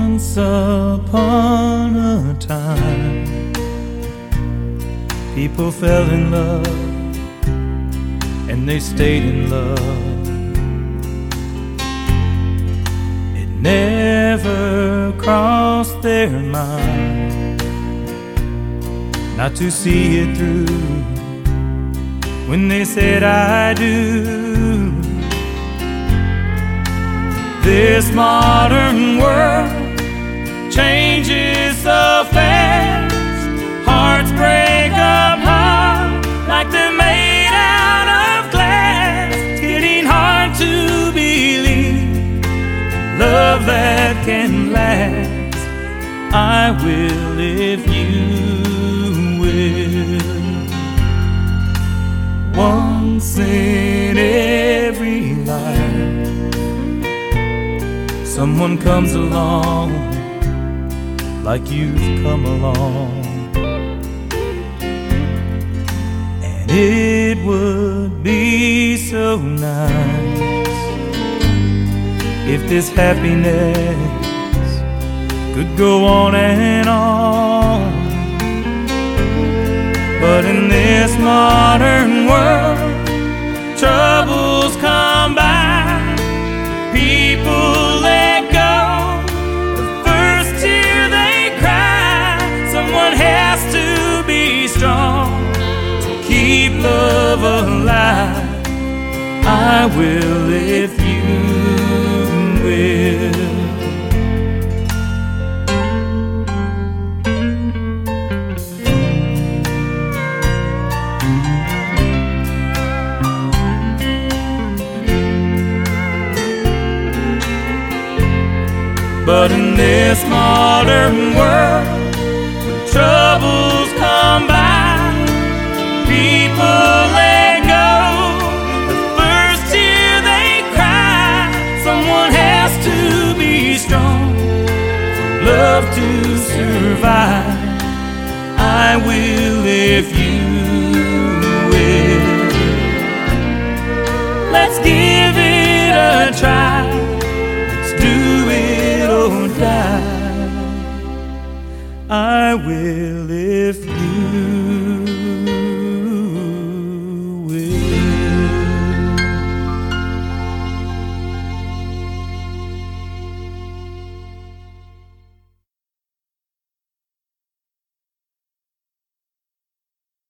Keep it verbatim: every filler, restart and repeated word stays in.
Once upon a time, people fell in love and they stayed in love. It never crossed their mind not to see it through when they said I do. This modern world changes so fast, hearts break apart like they're made out of glass. It's getting hard to believe love that can last. I will if you will. Once in every life, someone comes along like you've come along, and it would be so nice if this happiness could go on and on. But in this modern world, troubles come by, people let go, the first tear they cry. Someone has to be strong to keep love alive. I will if you will. But in this modern world, when troubles come by, people let go, the first tear they cry. Someone has to be strong for love to survive. I will if you will. Let's give it a try. Let's do it or die. I will if you